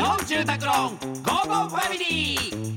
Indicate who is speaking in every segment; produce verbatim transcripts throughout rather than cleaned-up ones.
Speaker 1: 本住宅ローンゴーゴーファミリー。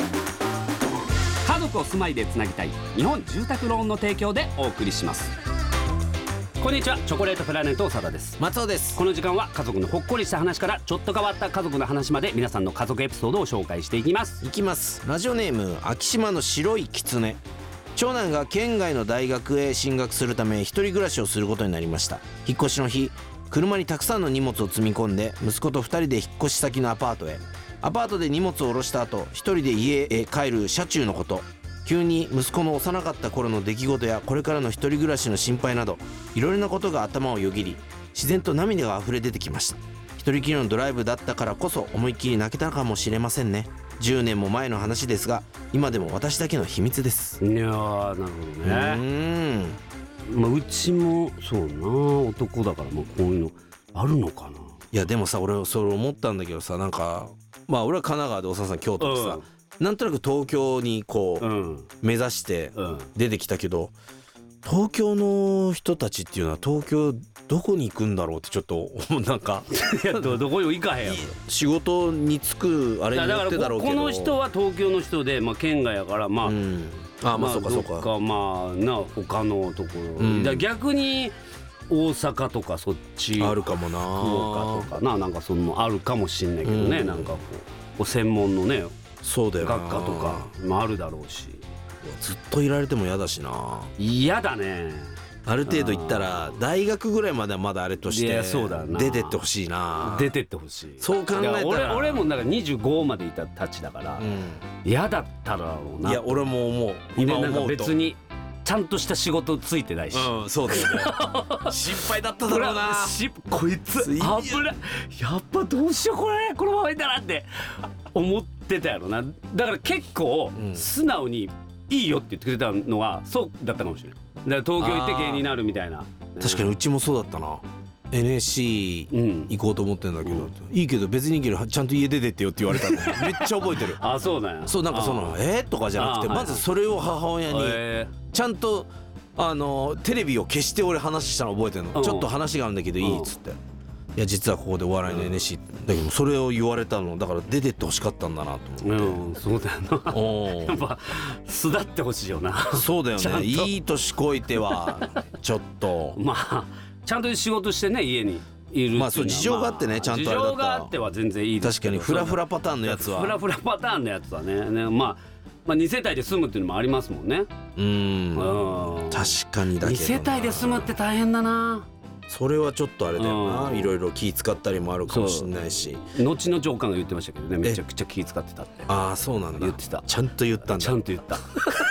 Speaker 1: 家族を住まいでつなぎたい日本住宅ローンの提供でお送りします。こんにちは、チョコレートプラネット長田です。
Speaker 2: 松尾です。
Speaker 1: この時間は家族のほっこりした話からちょっと変わった家族の話まで皆さんの家族エピソードを紹介していきます
Speaker 2: いきます。ラジオネーム昭島の白い狐。長男が県外の大学へ進学するため一人暮らしをすることになりました。引っ越しの日、車にたくさんの荷物を積み込んで息子とふたりで引っ越し先のアパートへ。アパートで荷物を下ろした後、一人で家へ帰る車中のこと。急に息子の幼かった頃の出来事やこれからの一人暮らしの心配などいろいろなことが頭をよぎり、自然と涙が溢れ出てきました。一人きりのドライブだったからこそ思いっきり泣けたかもしれませんね。じゅうねんも前の話ですが今でも私だけの秘密です。
Speaker 1: いやー、なるほどね。うーん、まあ、うちもそうな、男だからまあこういうのあるのかな。
Speaker 2: いやでもさ、俺それ思ったんだけどさ、なんかまあ俺は神奈川でおささん京都でさ、うん、なんとなく東京にこう、うん、目指して出てきたけど、東京の人たちっていうのは東京どこに行くんだろうってちょっとなんか
Speaker 1: いや ど, どこにも行かへんやろ。
Speaker 2: 仕事に就くあれによってだろうけど、
Speaker 1: この人は東京の人で、まあ、県外やからまあ、うん、
Speaker 2: あまあそうかそうか、
Speaker 1: どっかまあな他のところ、うん、だ逆に大阪とかそっち
Speaker 2: あるかもな、
Speaker 1: 福岡とかな、なんかそのあるかもしんないけどね、うん、なんかこうこう専門のね、
Speaker 2: そうだよな、
Speaker 1: 学科とかもあるだろうし、
Speaker 2: ずっといられても嫌だしな。
Speaker 1: 嫌だね。
Speaker 2: ある程度行ったら大学ぐらいまではまだあれとして出てってほしいな。
Speaker 1: 出てってほしい。
Speaker 2: そう考えたら
Speaker 1: 俺, 俺もなんかにじゅうごまでいたたちだから嫌、うん、だっただろうな。
Speaker 2: いや俺も思う。今思うと
Speaker 1: なんか別にちゃんとした仕事ついてないし、
Speaker 2: うん、そうだよね心配だっただろうな。
Speaker 1: こいつ危ない、やっぱどうしようこれこのままいたらって思ってたやろな。だから結構素直にいいよって言ってくれたのはそうだったかもしれない。だから東京行って芸人になるみたいな。
Speaker 2: 確かにうちもそうだったな。 エヌエスシー 行こうと思ってんだけど、うん、いいけど別にいいけどちゃんと家出てってよって言われたのめっちゃ覚えてる
Speaker 1: あ、そうなんや。
Speaker 2: そう、なんかそのえー、とかじゃなくて、まずそれを母親にちゃんとあのテレビを消して俺話したの覚えてるの。ちょっと話があるんだけどいいっつって、いや実はここでお笑いの エヌエスシー だけど、それを言われたのだから出てってほしかったんだなと思って、
Speaker 1: うん、そうだよな。おやっぱ巣立ってほしいよな。
Speaker 2: そうだよね。いい年こいてはちょっと
Speaker 1: まあちゃんと仕事してね、家にいる。
Speaker 2: まあそう事情があってね、ちゃんとあれだったら
Speaker 1: 事情があっては全然いいですけど、
Speaker 2: 確かにフラフラパターンのやつは
Speaker 1: フラフラパターンのやつは ね, ね、まあ、まあに世帯で住むっていうのもありますもんね。
Speaker 2: うーん、うん、確かにだけどな。
Speaker 1: に世帯で住むって大変だな。
Speaker 2: それはちょっとあれだよな。いろいろ気使ったりもあるかもしれないし、
Speaker 1: 後の上官が言ってましたけどね、めちゃくちゃ気使ってたって。
Speaker 2: ああそうなんだ。
Speaker 1: 言ってた。
Speaker 2: ちゃんと言ったんだ。
Speaker 1: ちゃんと言った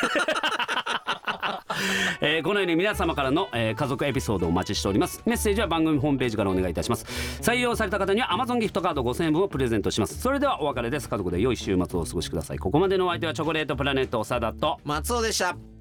Speaker 1: えー、このように皆様からの、えー、家族エピソードをお待ちしております。メッセージは番組ホームページからお願いいたします。採用された方には Amazon ギフトカードごせんえん分をプレゼントします。それではお別れです。家族で良い週末をお過ごしください。ここまでのお相手はチョコレートプラネット長田と
Speaker 2: 松尾でした。